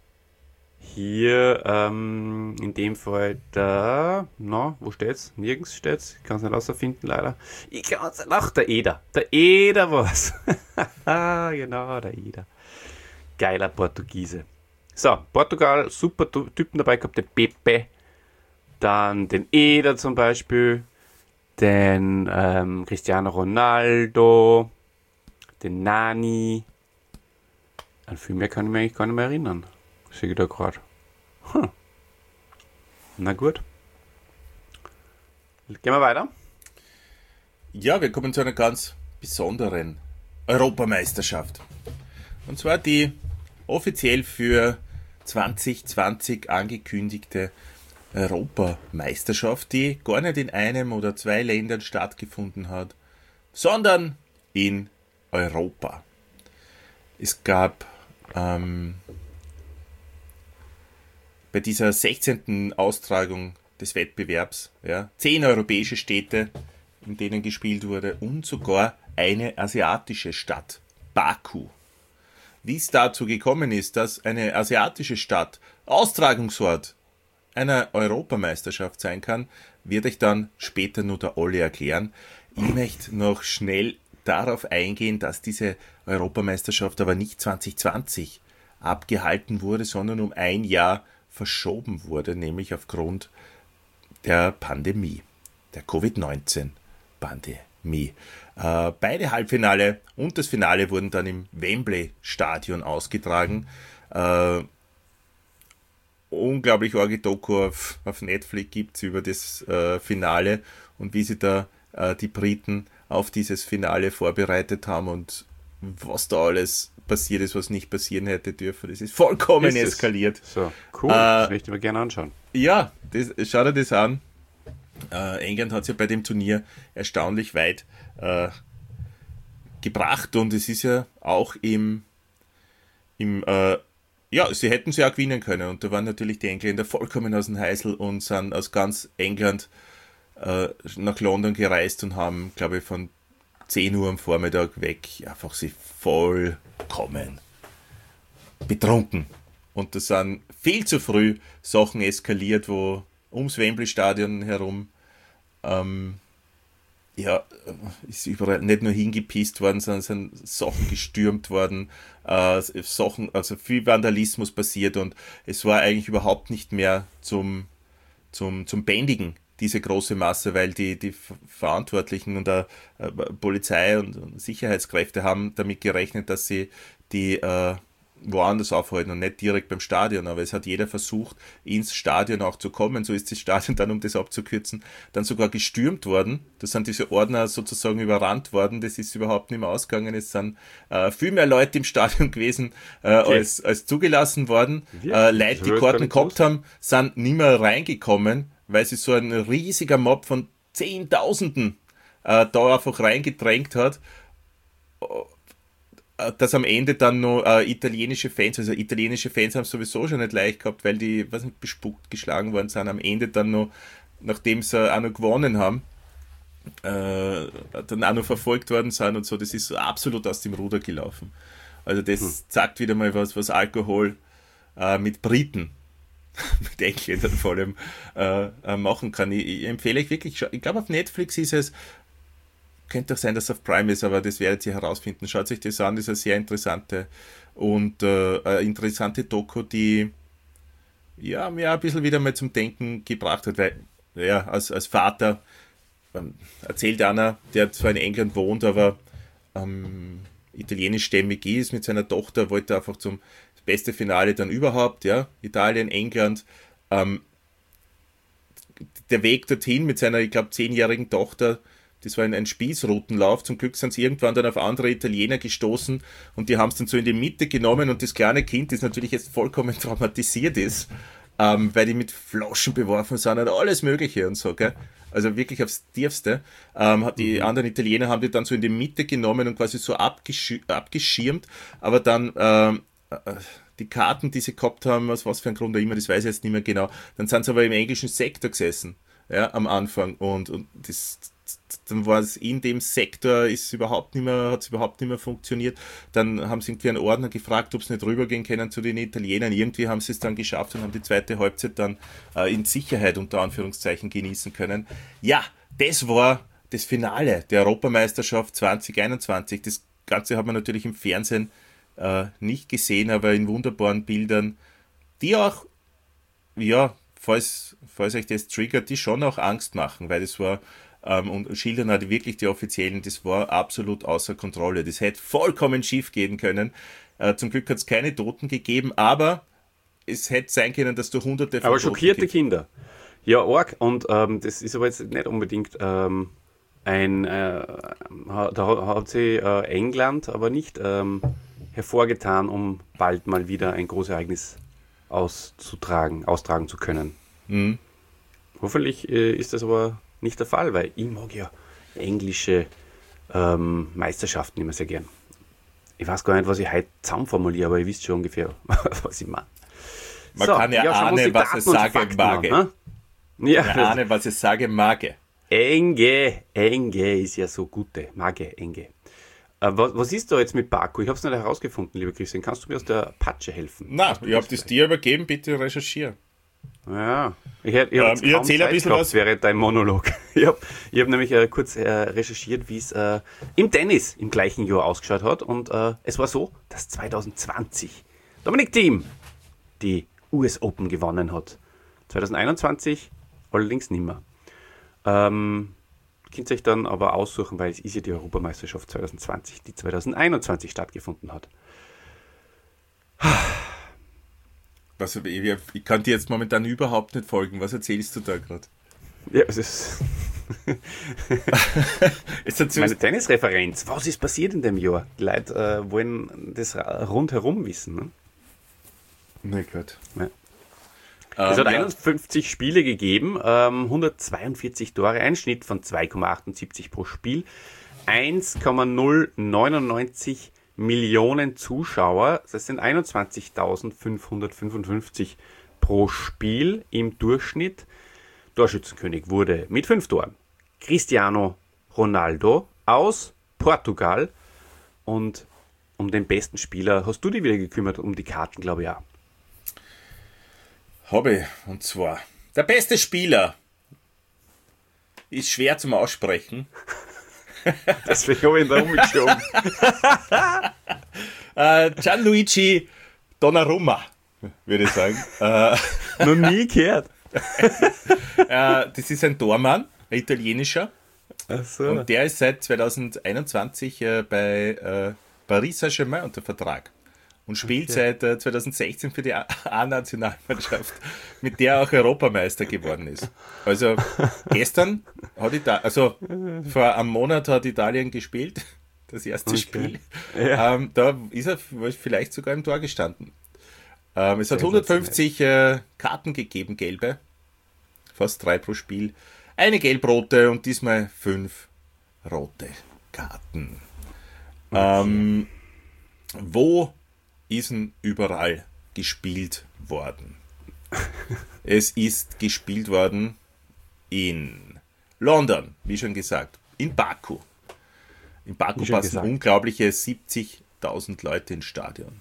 B: hier ähm, in dem Fall der, na, wo steht's? Nirgends steht's. Ich kann es nicht rausfinden, leider. Ich kann es nicht, ach, der Eder. Der Eder war's. Genau, der Eder. Geiler Portugiese. So, Portugal, super Typen dabei gehabt, der Pepe, dann den Eder zum Beispiel, den ähm, Cristiano Ronaldo, den Nani. An viel mehr kann ich mich eigentlich gar nicht mehr erinnern. Sehe ich da gerade. Hm. Na gut. Gehen wir weiter.
A: Ja, wir kommen zu einer ganz besonderen Europameisterschaft. Und zwar die offiziell für zwanzig zwanzig angekündigte Europameisterschaft, die gar nicht in einem oder zwei Ländern stattgefunden hat, sondern in Europa. Es gab ähm, bei dieser sechzehnten Austragung des Wettbewerbs ja, zehn europäische Städte, in denen gespielt wurde, und sogar eine asiatische Stadt, Baku. Wie es dazu gekommen ist, dass eine asiatische Stadt Austragungsort einer Europameisterschaft sein kann, wird euch dann später nur der Olli erklären. Ich möchte noch schnell darauf eingehen, dass diese Europameisterschaft aber nicht zwanzig zwanzig abgehalten wurde, sondern um ein Jahr verschoben wurde, nämlich aufgrund der Pandemie, der Covid neunzehn Pandemie. Äh, beide Halbfinale und das Finale wurden dann im Wembley-Stadion ausgetragen. Äh, unglaublich arge Doku auf, auf Netflix gibt es über das äh, Finale und wie sie da äh, die Briten auf dieses Finale vorbereitet haben und was da alles passiert ist, was nicht passieren hätte dürfen. Das ist vollkommen
B: Ist es?
A: eskaliert.
B: So, cool.
A: Äh,
B: das möchte ich mir gerne anschauen.
A: Ja, das, schau dir das an. Äh, England hat es ja bei dem Turnier erstaunlich weit äh, gebracht und es ist ja auch im, im äh, ja, sie hätten es ja auch gewinnen können und da waren natürlich die Engländer vollkommen aus dem Heisel und sind aus ganz England äh, nach London gereist und haben, glaube ich, von zehn Uhr am Vormittag weg einfach sie vollkommen betrunken. Und da sind viel zu früh Sachen eskaliert, wo ums Wembley-Stadion herum ähm, ja, ist überall nicht nur hingepisst worden, sondern sind Sachen gestürmt worden, äh, Sachen, also viel Vandalismus passiert und es war eigentlich überhaupt nicht mehr zum, zum, zum Bändigen, diese große Masse, weil die, die Verantwortlichen und der äh, Polizei und, und Sicherheitskräfte haben damit gerechnet, dass sie die äh, woanders aufhalten und nicht direkt beim Stadion, aber es hat jeder versucht, ins Stadion auch zu kommen, so ist das Stadion dann, um das abzukürzen, dann sogar gestürmt worden, da sind diese Ordner sozusagen überrannt worden, das ist überhaupt nicht mehr ausgegangen, es sind äh, viel mehr Leute im Stadion gewesen, äh, okay. als, als zugelassen worden, äh, Leute, die Karten gehabt haben, sind nicht mehr reingekommen, weil sich so ein riesiger Mob von Zehntausenden äh, da einfach reingedrängt hat, dass am Ende dann noch äh, italienische Fans, also italienische Fans haben sowieso schon nicht leicht gehabt, weil die, weiß nicht, bespuckt, geschlagen worden sind, am Ende dann noch, nachdem sie auch noch gewonnen haben, äh, dann auch noch verfolgt worden sind und so, das ist so absolut aus dem Ruder gelaufen. Also das hm. zeigt wieder mal was, was Alkohol äh, mit Briten, mit Engländern vor allem, äh, machen kann. Ich, ich empfehle euch wirklich, ich glaube auf Netflix ist es, könnte auch sein, dass es auf Prime ist, aber das werdet ihr herausfinden. Schaut euch das an, das ist eine sehr interessante und äh, eine interessante Doku, die ja, mir ein bisschen wieder mal zum Denken gebracht hat, weil ja, als, als Vater ähm, erzählt einer, der zwar in England wohnt, aber ähm, italienischstämmig ist, mit seiner Tochter wollte einfach zum das beste Finale dann überhaupt, ja, Italien, England, ähm, der Weg dorthin mit seiner, ich glaube, zehnjährigen Tochter, das war ein, ein Spießrutenlauf. Zum Glück sind sie irgendwann dann auf andere Italiener gestoßen und die haben es dann so in die Mitte genommen und das kleine Kind, das natürlich jetzt vollkommen traumatisiert ist, ähm, weil die mit Flaschen beworfen sind und alles Mögliche und so, gell? Also wirklich aufs Tiefste. Ähm, die mhm. anderen Italiener haben die dann so in die Mitte genommen und quasi so abgesch- abgeschirmt, aber dann ähm, äh, die Karten, die sie gehabt haben, aus was für ein Grund auch immer, das weiß ich jetzt nicht mehr genau, dann sind sie aber im englischen Sektor gesessen, ja, am Anfang und, und das dann war es in dem Sektor, ist überhaupt nicht mehr, hat es überhaupt nicht mehr funktioniert. Dann haben sie irgendwie einen Ordner gefragt, ob sie nicht rübergehen können zu den Italienern. Irgendwie haben sie es dann geschafft und haben die zweite Halbzeit dann äh, in Sicherheit unter Anführungszeichen genießen können. Ja, das war das Finale der Europameisterschaft zwanzig einundzwanzig. Das Ganze hat man natürlich im Fernsehen äh, nicht gesehen, aber in wunderbaren Bildern, die auch, ja, falls, falls euch das triggert, die schon auch Angst machen, weil das war Ähm, und schildern halt wirklich die Offiziellen, das war absolut außer Kontrolle. Das hätte vollkommen schief gehen können. Äh, zum Glück hat es keine Toten gegeben, aber es hätte sein können, dass du hunderte von
B: Aber
A: Toten
B: schockierte
A: gibt.
B: Kinder. Ja, arg. Und ähm, das ist aber jetzt nicht unbedingt ähm, ein, äh, da hat sie äh, England aber nicht ähm, hervorgetan, um bald mal wieder ein Großereignis auszutragen, austragen zu können.
A: Mhm.
B: Hoffentlich äh, ist das aber nicht der Fall, weil ich mag ja englische ähm, Meisterschaften immer sehr gern. Ich weiß gar nicht, was ich heute zusammenformuliere, aber ihr wisst schon ungefähr, was ich meine.
A: Man so, kann ja, ja ahnen, was es sagen mag.
B: Ja,
A: ja ahnen, was es sagen mag.
B: Enge, Enge ist ja so gute, Mage, Enge. Äh, was, was ist da jetzt mit Baku? Ich habe es nicht herausgefunden, lieber Christian. Kannst du mir aus der Patsche helfen?
A: Na, ich habe das dir übergeben, bitte recherchieren.
B: Ja, ich, ich, ich, ähm,
A: ich erzähle ein bisschen
B: gehabt,
A: was.
B: Wäre dein Monolog. Ich habe ich hab nämlich äh, kurz äh, recherchiert, wie es äh, im Tennis im gleichen Jahr ausgeschaut hat. Und äh, es war so, dass zwanzig zwanzig Dominic Thiem die U S Open gewonnen hat. zwanzig einundzwanzig allerdings nicht mehr. Ähm, könnt ihr euch dann aber aussuchen, weil es ist ja die Europameisterschaft zwanzig zwanzig, die zwanzig einundzwanzig stattgefunden hat.
A: Was, ich, ich kann dir jetzt momentan überhaupt nicht folgen. Was erzählst du da gerade?
B: Ja, es ist meine Tennisreferenz. Was ist passiert in dem Jahr? Die Leute äh, wollen das rundherum wissen. Ne?
A: Mein Gott.
B: Ja. Es
A: ähm,
B: hat einundfünfzig ja. Spiele gegeben, ähm, hundertzweiundvierzig Tore, ein Schnitt von zwei Komma achtundsiebzig pro Spiel, eins Komma null neunundneunzig Millionen Zuschauer, das sind einundzwanzigtausendfünfhundertfünfundfünfzig pro Spiel im Durchschnitt. Torschützenkönig wurde mit fünf Toren Cristiano Ronaldo aus Portugal. Und um den besten Spieler hast du dich wieder gekümmert, um die Karten, glaube ich auch.
A: Habe ich, und zwar der beste Spieler ist schwer zum Aussprechen.
B: Deswegen habe ich ihn da umgeschoben.
A: uh, Gianluigi Donnarumma, würde ich sagen. uh,
B: Noch nie gehört.
A: äh, das ist ein Tormann, ein italienischer.
B: Ach so.
A: Und der ist seit zwanzig einundzwanzig äh, bei äh, Paris Saint-Germain unter Vertrag und spielt
B: Okay.
A: seit äh, zwanzig sechzehn für die A-Nationalmannschaft, mit der er auch Europameister geworden ist. Also gestern hat Italien, also vor einem Monat hat Italien gespielt, das erste
B: Okay.
A: Spiel.
B: Ja.
A: Ähm, da ist er vielleicht sogar im Tor gestanden. Ähm, es hat
B: Sensationell.
A: hundertfünfzig äh, Karten gegeben, gelbe, fast drei pro Spiel. Eine gelb-rote und diesmal fünf rote Karten. Ähm, wo ist denn überall gespielt worden? Es ist gespielt worden in London, wie schon gesagt, in Baku. In Baku
B: Wie schon
A: passen
B: gesagt.
A: unglaubliche siebzigtausend Leute ins Stadion.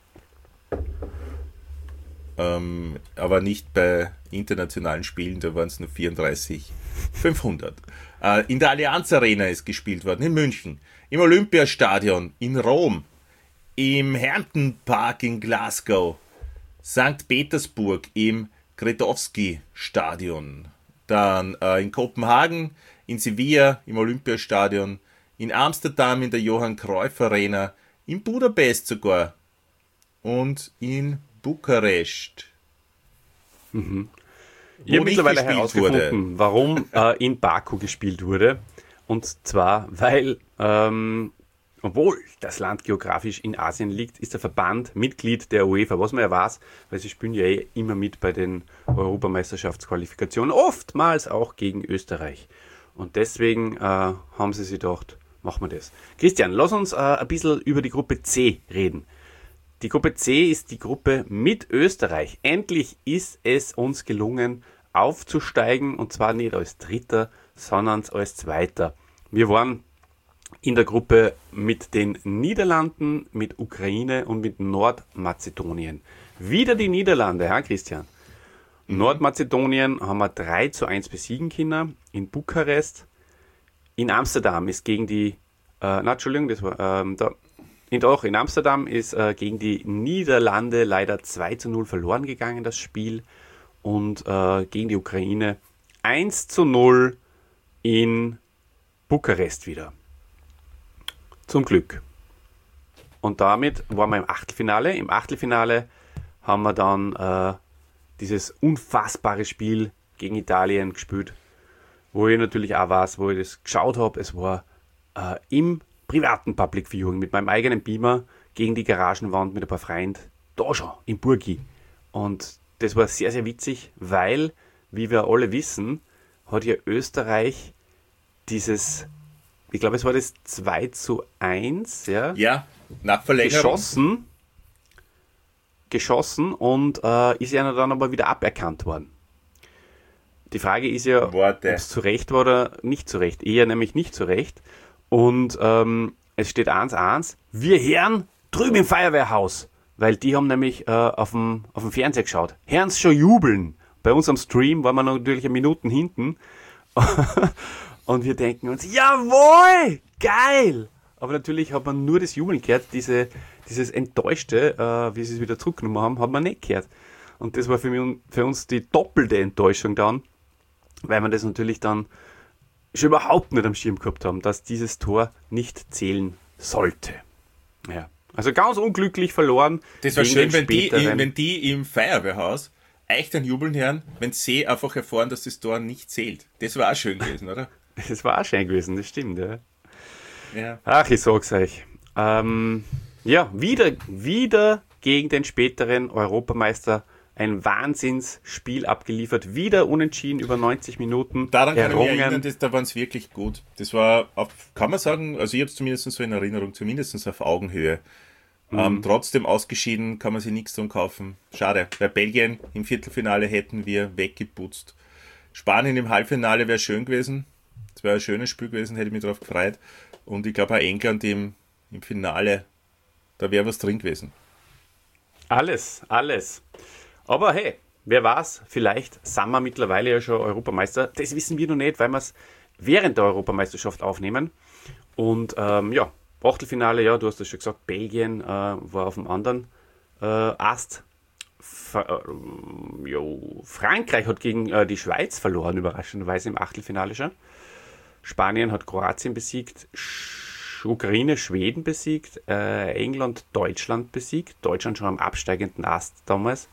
A: Ähm, aber nicht bei internationalen Spielen, da waren es nur vierunddreißigtausendfünfhundert. Äh, in der Allianz Arena ist gespielt worden, in München, im Olympiastadion, in Rom, im Hampton Park in Glasgow, Sankt Petersburg, im Gredowski Stadion, dann äh, in Kopenhagen, in Sevilla, im Olympiastadion, in Amsterdam, in der Johann Cruyff Arena, in Budapest sogar und in Bukarest.
B: Ich
A: Wo
B: habe
A: nicht
B: mittlerweile
A: gespielt
B: herausgefunden, warum äh, in Baku gespielt wurde. Und zwar, weil, ähm, obwohl das Land geografisch in Asien liegt, ist der Verband Mitglied der UEFA, was man ja weiß, weil sie spielen ja eh immer mit bei den Europameisterschaftsqualifikationen, oftmals auch gegen Österreich. Und deswegen äh, haben sie sich gedacht, machen wir das. Christian, lass uns äh, ein bisschen über die Gruppe C reden. Die Gruppe C ist die Gruppe mit Österreich. Endlich ist es uns gelungen, aufzusteigen, und zwar nicht als Dritter, sondern als Zweiter. Wir waren in der Gruppe mit den Niederlanden, mit Ukraine und mit Nordmazedonien. Wieder die Niederlande, ja Christian? Nordmazedonien haben wir drei zu eins besiegen können, in Bukarest. In Amsterdam ist gegen die, äh, na, Entschuldigung, das war, ähm, da, in, doch, in Amsterdam ist äh, gegen die Niederlande leider zwei zu null verloren gegangen, das Spiel. Und äh, gegen die Ukraine eins zu null in Bukarest wieder. Zum Glück. Und damit waren wir im Achtelfinale. Im Achtelfinale haben wir dann äh, dieses unfassbare Spiel gegen Italien gespielt, wo ich natürlich auch weiß, wo ich das geschaut habe. Es war äh, im privaten Public Viewing mit meinem eigenen Beamer gegen die Garagenwand mit ein paar Freunden, da schon, im Burgi. Und das war sehr, sehr witzig, weil, wie wir alle wissen, hat ja Österreich dieses, ich glaube, es war das zwei zu eins, ja,
A: Ja, nach Verlängerung.
B: geschossen, geschossen und äh, ist ja dann aber wieder aberkannt worden. Die Frage ist ja, ob
A: Worte.
B: es zu Recht war oder nicht zu Recht. Eher nämlich nicht zu Recht. Und ähm, es steht eins eins. Wir hören drüben im Feuerwehrhaus, weil die haben nämlich äh, auf dem auf dem Fernseher geschaut. Hören's schon jubeln. Bei uns am Stream waren wir natürlich eine Minuten hinten. Und wir denken uns, jawohl, geil! Aber natürlich hat man nur das Jubeln gehört, diese, dieses Enttäuschte, äh, wie sie es wieder zurückgenommen haben, hat man nicht gehört. Und das war für, mich, für uns die doppelte Enttäuschung dann, weil wir das natürlich dann schon überhaupt nicht am Schirm gehabt haben, dass dieses Tor nicht zählen sollte. Ja. Also ganz unglücklich verloren.
A: Das war
B: gegen
A: schön,
B: den
A: wenn die,
B: späteren-
A: im, wenn die im Feuerwehrhaus echt ein Jubeln hören, wenn sie einfach erfahren, dass das Tor nicht zählt. Das war auch schön gewesen, oder?
B: Das war auch schön gewesen, das stimmt, ja.
A: Ja.
B: Ach, ich sag's euch. Ähm, ja, wieder, wieder gegen den späteren Europameister ein Wahnsinnsspiel abgeliefert. Wieder unentschieden über neunzig Minuten.
A: Daran kann ich mich
B: errungen.
A: erinnern, dass, da waren es wirklich gut. Das war, auf, kann man sagen, also ich habe es zumindest so in Erinnerung, zumindest auf Augenhöhe.
B: Mhm.
A: Ähm, trotzdem ausgeschieden, kann man sich nichts drum kaufen. Schade. Bei Belgien im Viertelfinale hätten wir weggeputzt. Spanien im Halbfinale wäre schön gewesen. Das wäre ein schönes Spiel gewesen, hätte ich mich darauf gefreut. Und ich glaube auch England im, im Finale, da wäre was drin gewesen.
B: Alles, alles. Aber hey, wer weiß, vielleicht sind wir mittlerweile ja schon Europameister. Das wissen wir noch nicht, weil wir es während der Europameisterschaft aufnehmen. Und ähm, ja, Achtelfinale, ja, du hast es schon gesagt, Belgien äh, war auf dem anderen äh, Ast. Fra- äh, jo, Frankreich hat gegen äh, die Schweiz verloren, überraschenderweise im Achtelfinale schon. Spanien hat Kroatien besiegt, Sch- Ukraine Schweden besiegt, äh, England Deutschland besiegt. Deutschland schon am absteigenden Ast damals.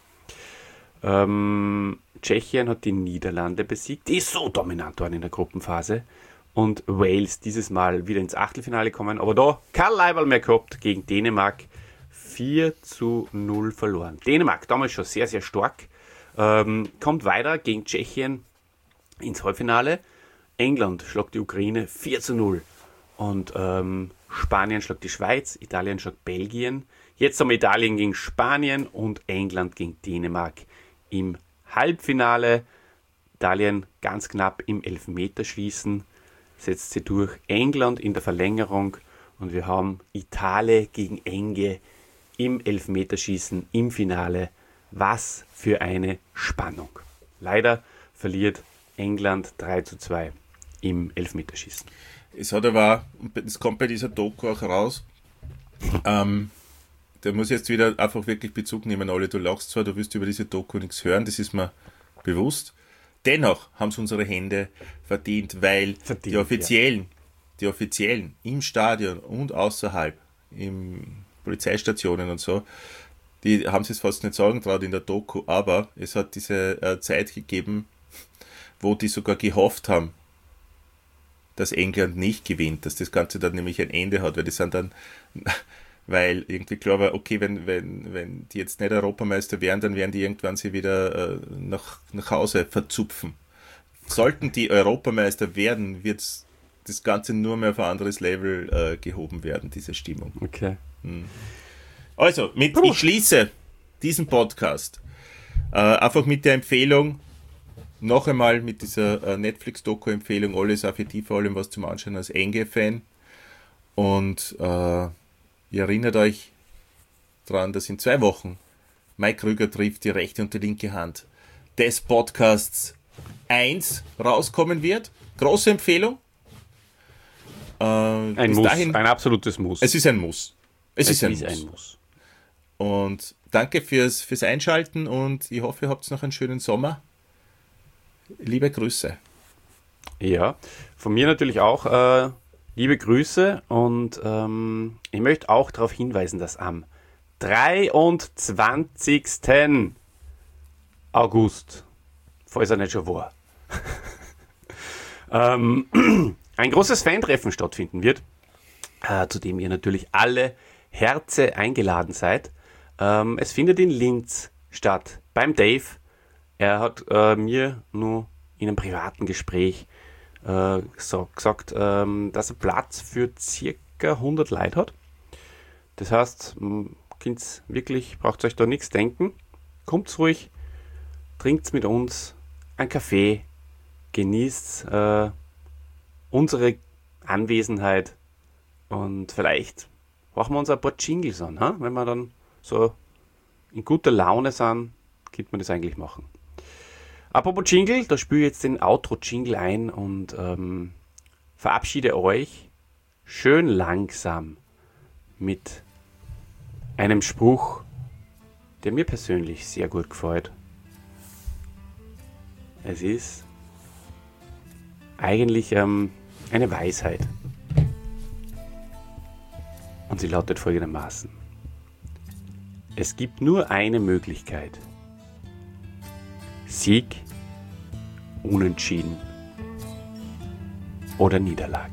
B: Ähm, Tschechien hat die Niederlande besiegt, die so dominant waren in der Gruppenphase. Und Wales dieses Mal wieder ins Achtelfinale kommen, aber da kein Leiberl mehr gehabt gegen Dänemark. vier zu null verloren. Dänemark, damals schon sehr, sehr stark, ähm, kommt weiter gegen Tschechien ins Halbfinale. England schlägt die Ukraine vier zu null. Und ähm, Spanien schlägt die Schweiz, Italien schlägt Belgien. Jetzt haben wir Italien gegen Spanien und England gegen Dänemark im Halbfinale. Italien ganz knapp im Elfmeterschießen, setzt sie durch. England in der Verlängerung und wir haben Italien gegen Enge im Elfmeterschießen im Finale. Was für eine Spannung. Leider verliert England drei zu zwei im Elfmeterschießen.
A: Es hat aber, das kommt bei dieser Doku auch raus, ähm, da muss ich jetzt wieder einfach wirklich Bezug nehmen, Olli, du lachst zwar, du wirst über diese Doku nichts hören, das ist mir bewusst. Dennoch haben es unsere Hände verdient, weil verdient, die Offiziellen, ja. die Offiziellen im Stadion und außerhalb, im Polizeistationen und so, die haben es fast nicht sagen traut in der Doku, aber es hat diese äh, Zeit gegeben, wo die sogar gehofft haben, dass England nicht gewinnt, dass das Ganze dann nämlich ein Ende hat, weil die sind dann, weil irgendwie klar war, okay, wenn, wenn, wenn die jetzt nicht Europameister wären, dann werden die irgendwann sie wieder äh, nach, nach Hause verzupfen. Sollten die Europameister werden, wird das Ganze nur mehr auf ein anderes Level äh, gehoben werden, diese Stimmung.
B: Okay.
A: Also, mit, ich schließe diesen Podcast äh, einfach mit der Empfehlung, noch einmal mit dieser äh, Netflix-Doku-Empfehlung, alles auch für die vor allem was zum Anschauen als Enge-Fan. Und äh, ihr erinnert euch daran, dass in zwei Wochen Mike Krüger trifft die rechte und die linke Hand des Podcasts eins rauskommen wird. Große Empfehlung. Äh,
B: ein Muss, dahin, ein absolutes Muss.
A: Es ist ein Muss. Es, es ist, ein,
B: ist
A: Muss.
B: ein Muss.
A: Und danke fürs, fürs Einschalten und ich hoffe, ihr habt noch einen schönen Sommer. Liebe Grüße.
B: Ja, von mir natürlich auch äh, liebe Grüße und ähm, ich möchte auch darauf hinweisen, dass am dreiundzwanzigsten August, falls er nicht schon war, ähm, ein großes Fan-Treffen stattfinden wird, äh, zu dem ihr natürlich alle Herze eingeladen seid. Ähm, es findet in Linz statt, beim Dave. Er hat äh, mir nur in einem privaten Gespräch äh, so, gesagt, ähm, dass er Platz für circa hundert Leute hat. Das heißt, Kind's wirklich, braucht euch da nichts denken. Kommt's ruhig, trinkt's mit uns einen Kaffee, genießt äh, unsere Anwesenheit und vielleicht machen wir uns ein paar Jingles an, ha? Wenn wir dann so in guter Laune sind, könnte man das eigentlich machen. Apropos Jingle, da spiele ich jetzt den Outro-Jingle ein und ähm, verabschiede euch schön langsam mit einem Spruch, der mir persönlich sehr gut gefällt. Es ist eigentlich ähm, eine Weisheit. Und sie lautet folgendermaßen: Es gibt nur eine Möglichkeit. Sieg, Unentschieden oder Niederlage.